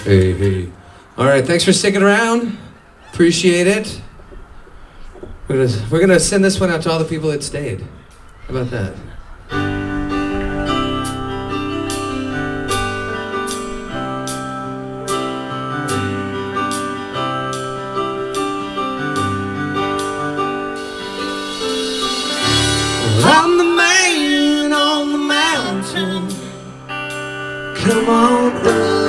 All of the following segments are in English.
Hey, hey. All right, thanks for sticking around. Appreciate it. We're gonna send this one out to all the people that stayed. How about that? I'm the man on the mountain. Come on up.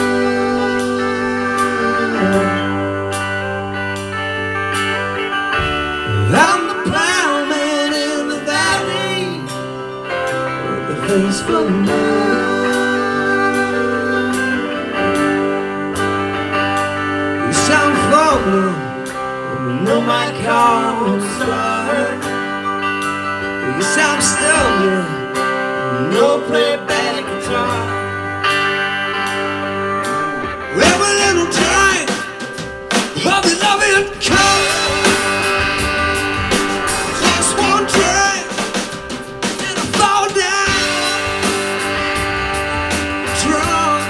I'm the plowman in the valley with the face full of mud. You sound funny when you know my car won't start. You sound stubborn, no playback guitar. Every little time I'll be loving color. Just one try and I fall down drunk.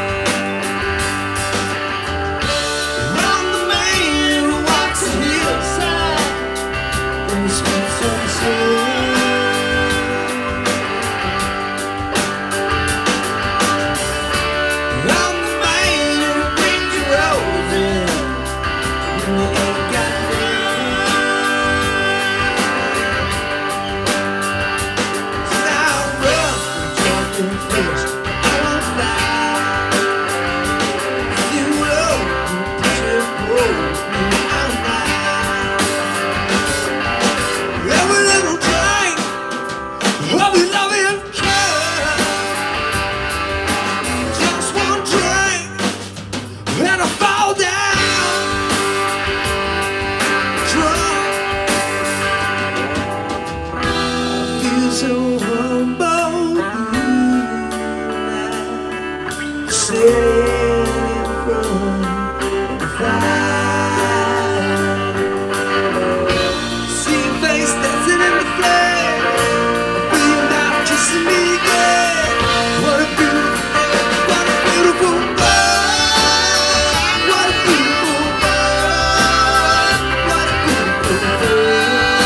I'm the man who walks the hillside and the streets of the city. So humble, sitting in front of the fire. See your face dancing in the flame. I feel you now kissing me again. What a beautiful day, what a beautiful world. What a beautiful world. What a beautiful world.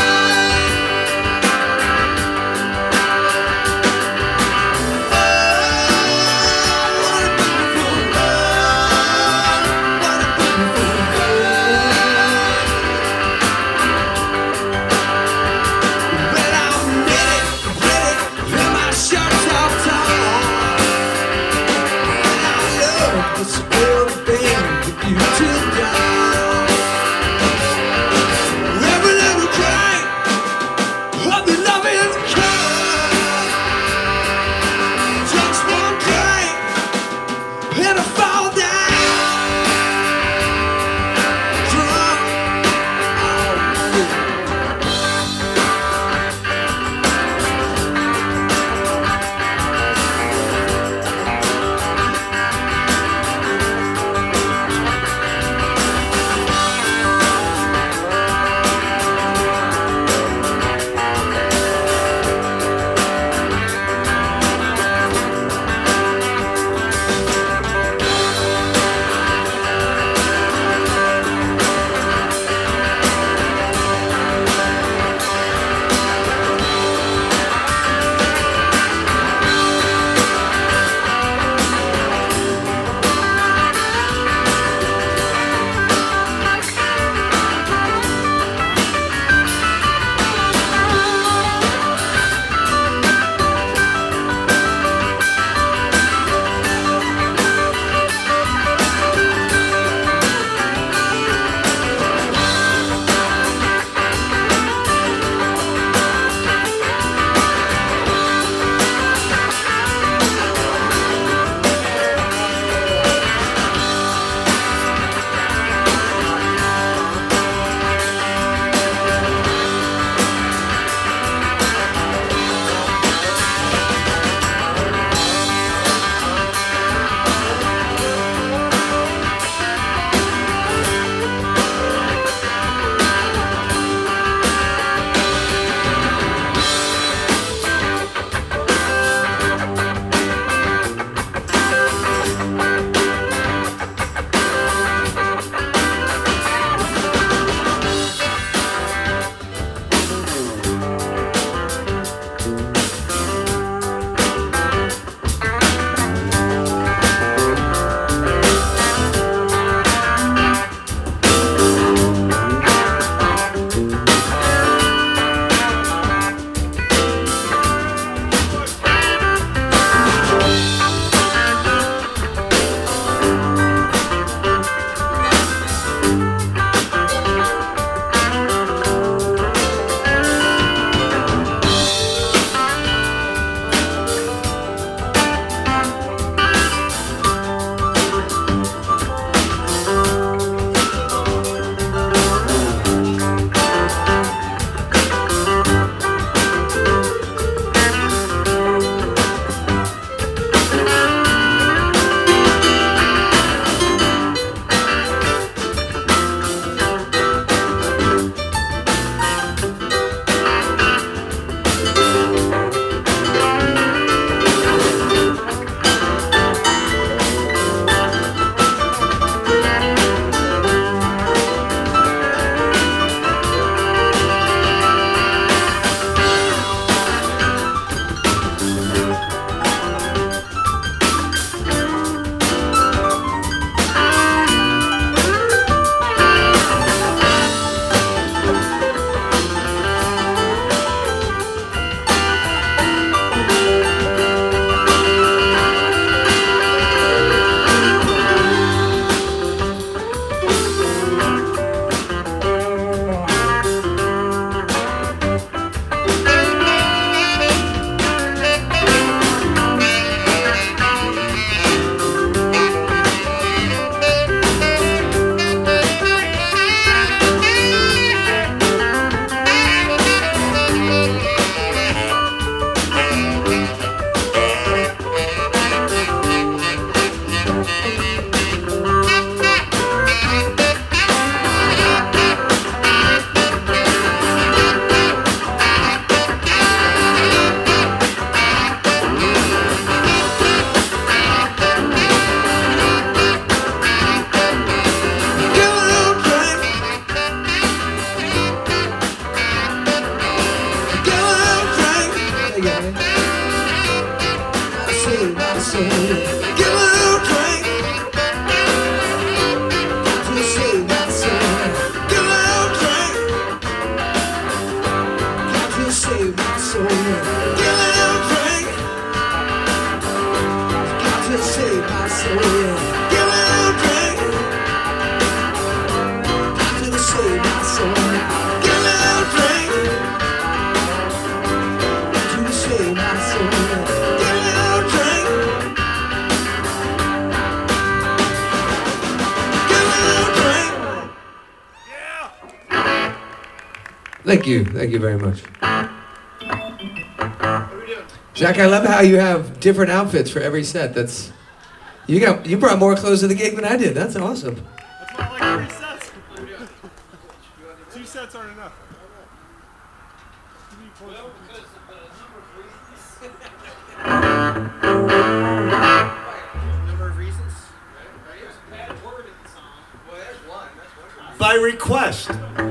It's a real thing for you to down. Every little cry of the loving kind. Just one drink and I fall down drunk. Thank you very much. Zach, I love how you have different outfits for every set. You brought more clothes to the gig than I did. That's awesome. That's why I like 3 sets. 2 sets aren't enough. Well, because of the number of reasons. Number of reasons? There's a bad word in the song. Well, there's one. That's one. By request.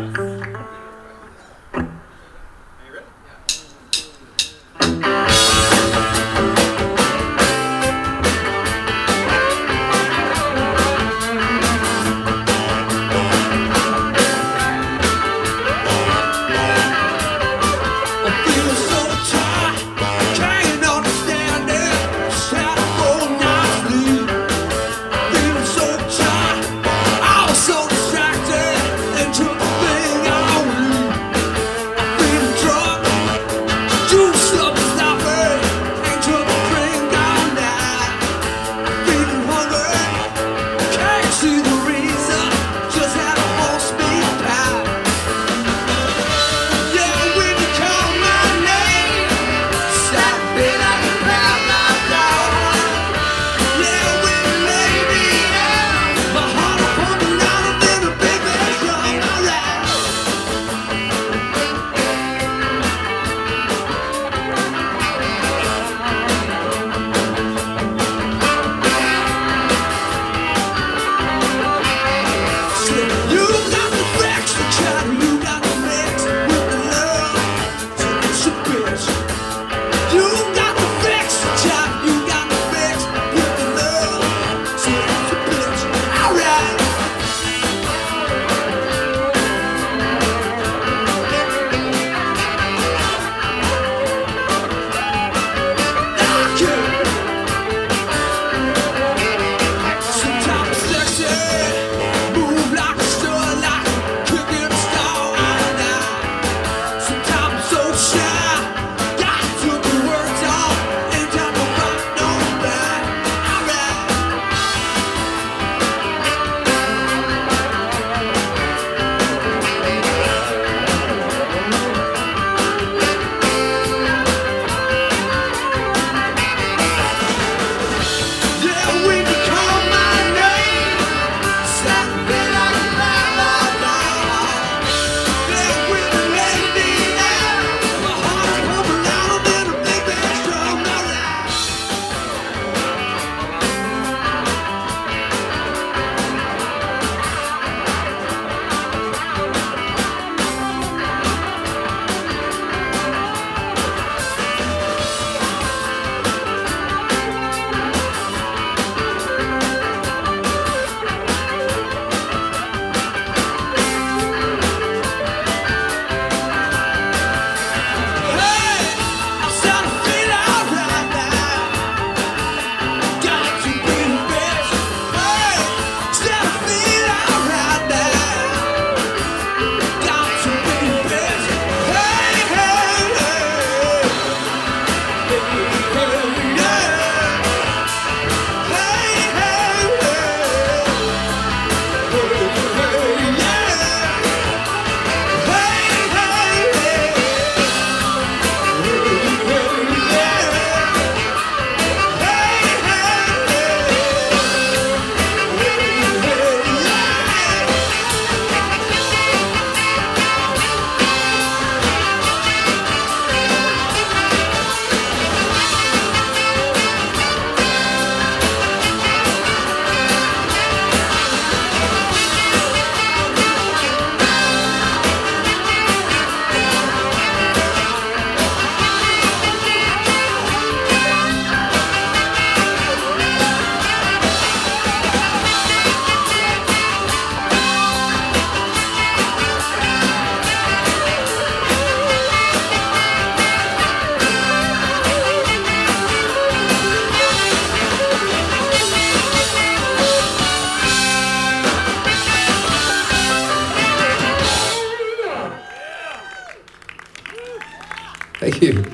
Thank you.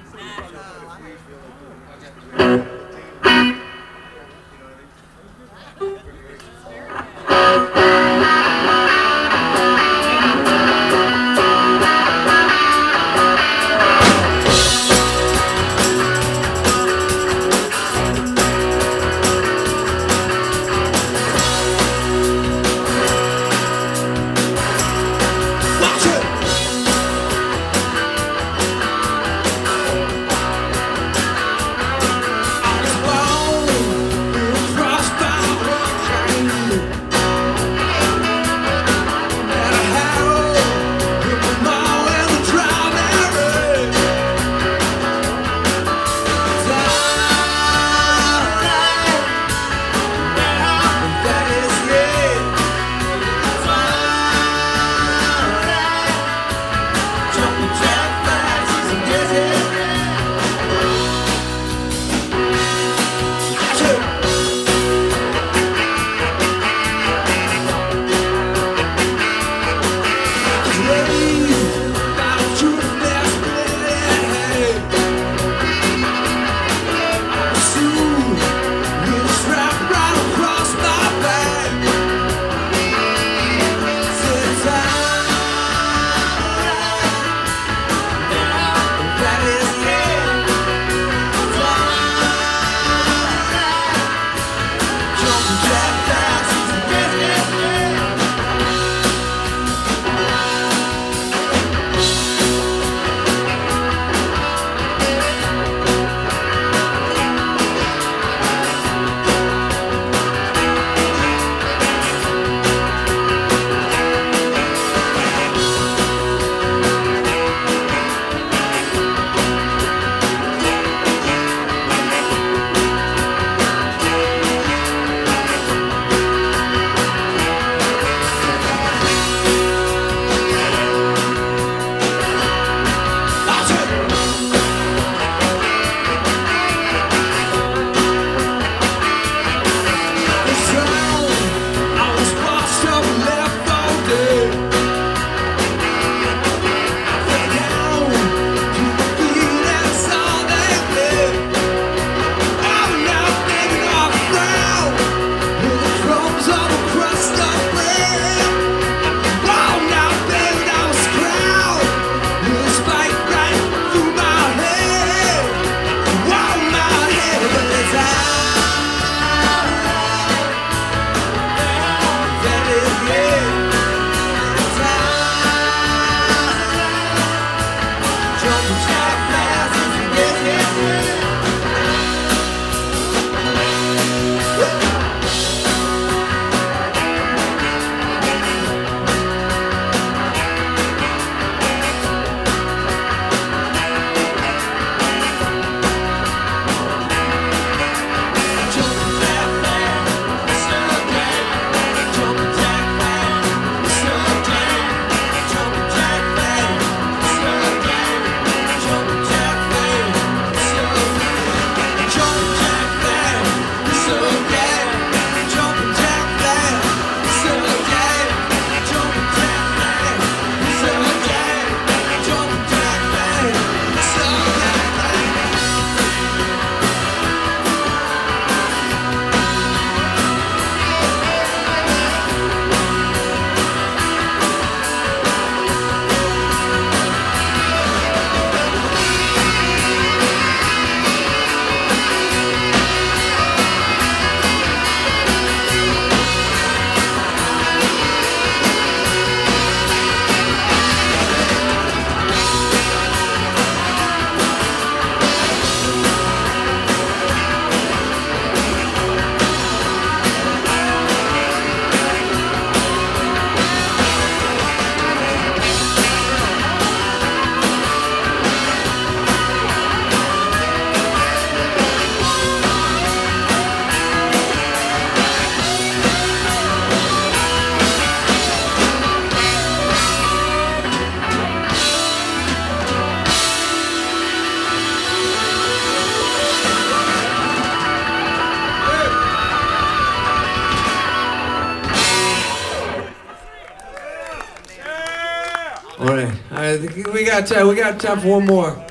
All right, we got time for one more.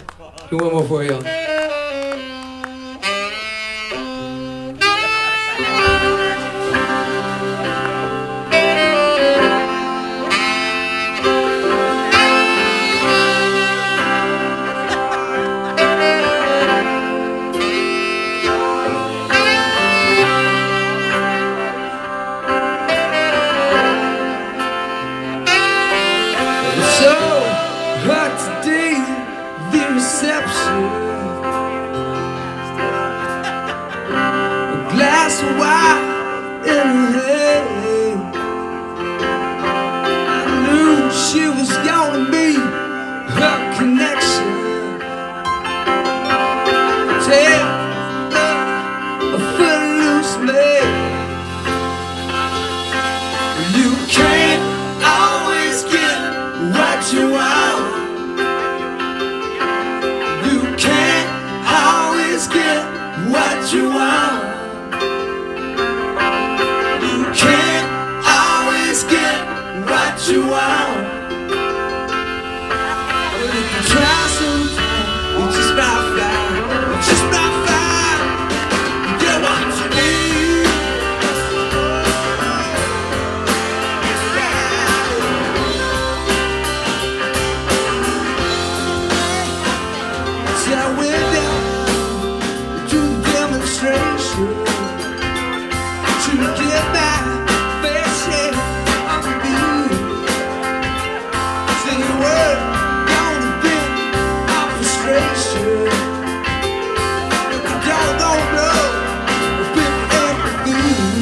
Do one more for y'all. So hot today, the reception. A glass of wine in her hand. I knew she was gonna be her connection. Tell a footloose man, you can't always get what you want. You can't always get what you want. You can't always get what you want. But if you try sometime, you just might find, you just might find, you get what you need. I went down to the demonstration to get my fair share of the beat. Say the word, gonna get off frustration. I don't know with everything.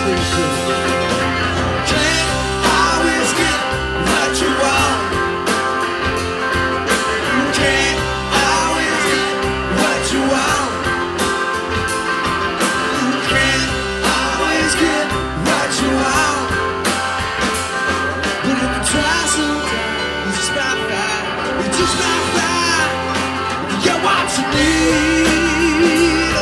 Can't always get what you want. You can't always get what you want. You can't always get what you want. But if you try sometime, you just might find, you just might find, you get what you need.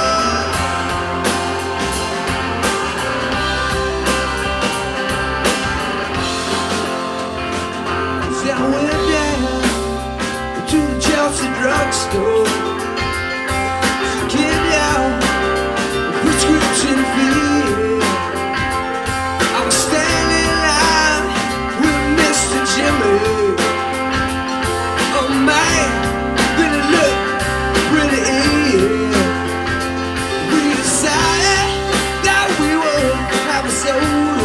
See, I went down to the Chelsea drugstore to get out a prescription fee. I was standing in line with Mr. Jimmy. Oh man, did it look pretty ill? We decided that we would have a soda.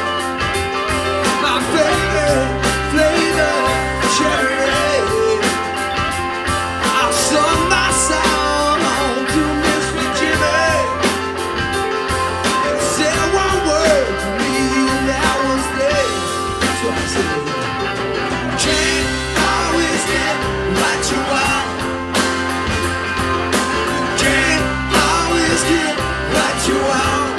My favorite flavor, cherry. I sung my song to Mr. Jimmy. And he said one word to me, and that was this. So I said, can't always get what you want. You can't always get what you want.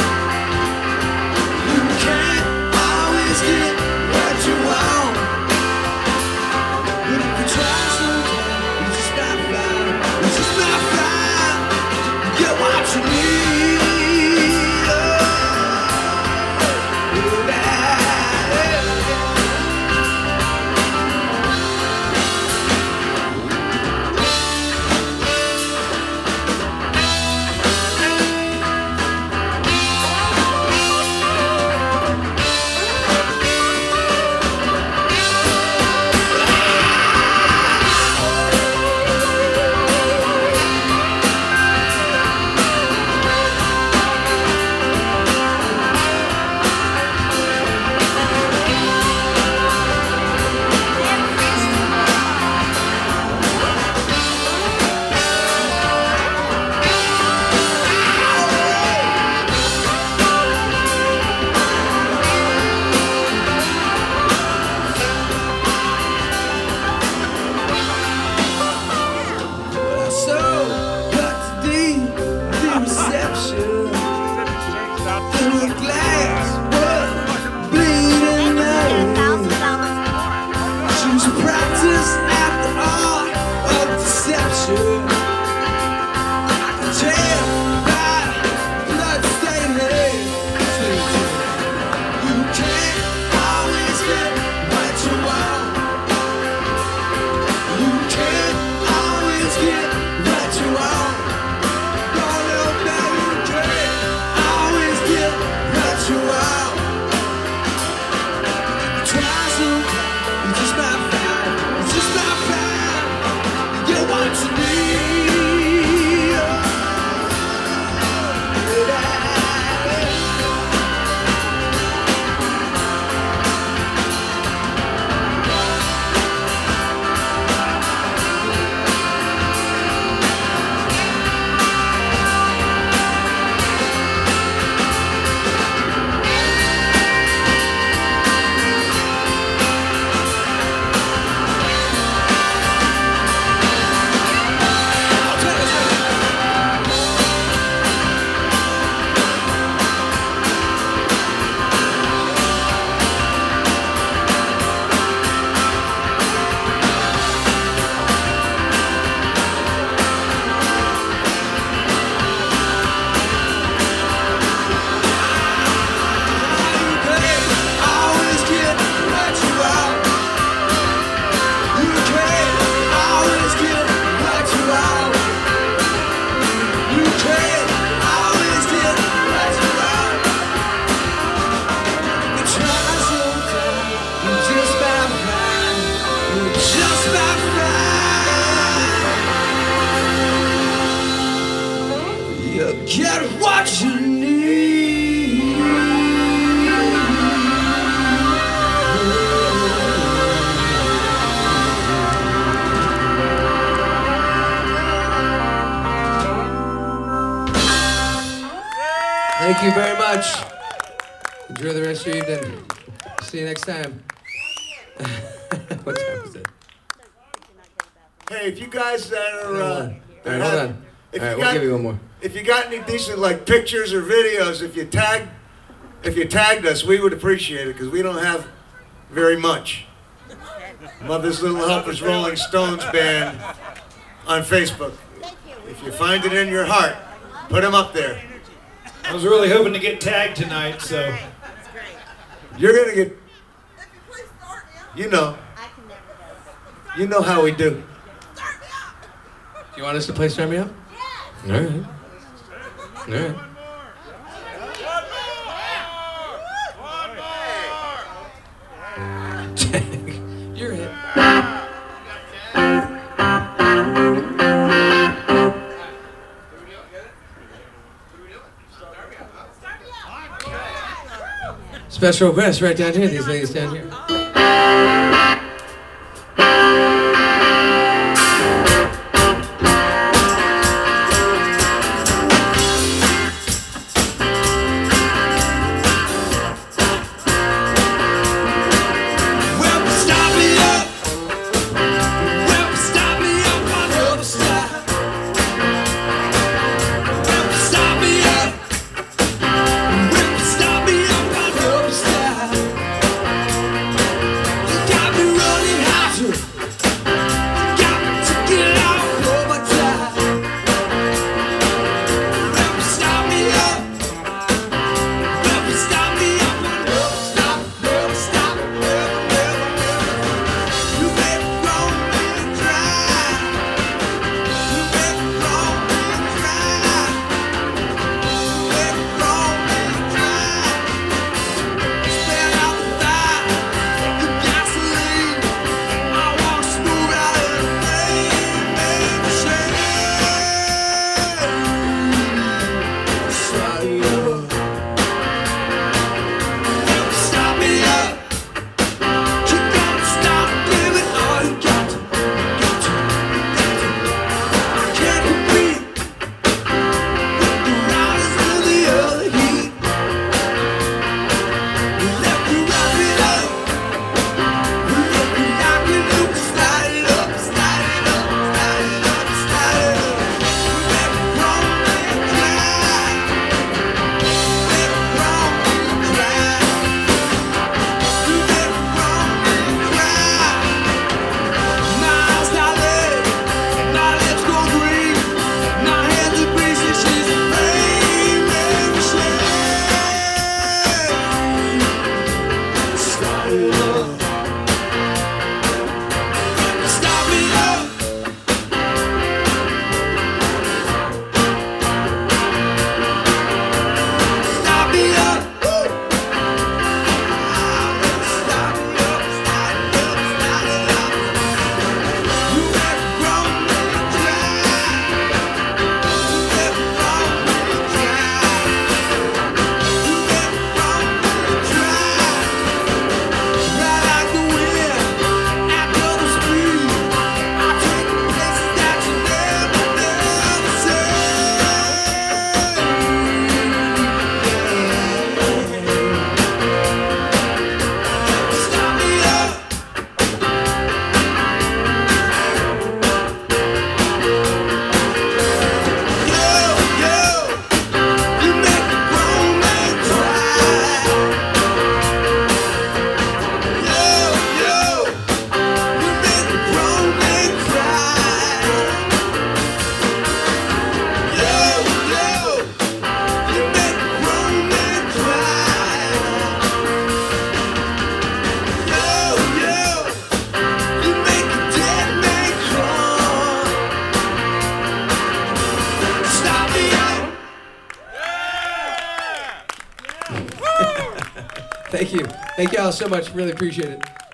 You can't always get what you want. But if you try sometime, you just might find, you just might find, you get what you need. So, got to the reception. Through the glass, was bleeding out. She was practiced at the art of deception. I can tell by blood-stained hands. You can't always get what you want. You can't always Thank you very much. Enjoy the rest of your evening. See you next time. What time is it? Hey, if you guys that are, All right, hold on. if All right, you we'll got- give you one more. if you got any decent like pictures or videos, if you tagged us, we would appreciate it because we don't have very much. Mother's Little Helpers Rolling Stones band on Facebook. If you find it in your heart, put them up there. I was really hoping to get tagged tonight, so You're gonna get, you know how we do. Do you want us to play Start Me Up? All right. All right. You're it. Special request right down here. These ladies down here. Well, stop me up. Well, stop me up on the other side. Well, stop me up. Well, stop me up on the other side. You got me running hot. You got me ticking off overtime. Well, stop me up. Well, stop me up on the other side. Never stop. Never, never, never. You make a grown man cry. You make a grown man cry. You make a grown man cry. Spell out the fire, the gasoline. I want to smooth out everything, baby, shake. Start me up. Stop me up. You gotta stop giving all you got to. I can't compete with the riders in the other heat. You left me wrap it up. You left me knocking up, slide it up, slide it up, slide it up, slide it up. You make a grown man cry. You make a grown man cry. You make a grown man cry. Miles Dollar, now let's go green. Now hands are greasy, she's a pain, baby, shake. Start it up. Stop me up. Stop me up. Woo. Stop me up, start it up, start it up. You make a grown man cry. You make a grown man cry. You make a grown man cry. Ride like the wind, after the speed. I take you places that you never, never seen. Stop me up. You make a grown man cry. You make a grown man cry. You make a grown man cry. You make a dead man cry. Stop me up. Thank you. Thank you all so much. Really appreciate it.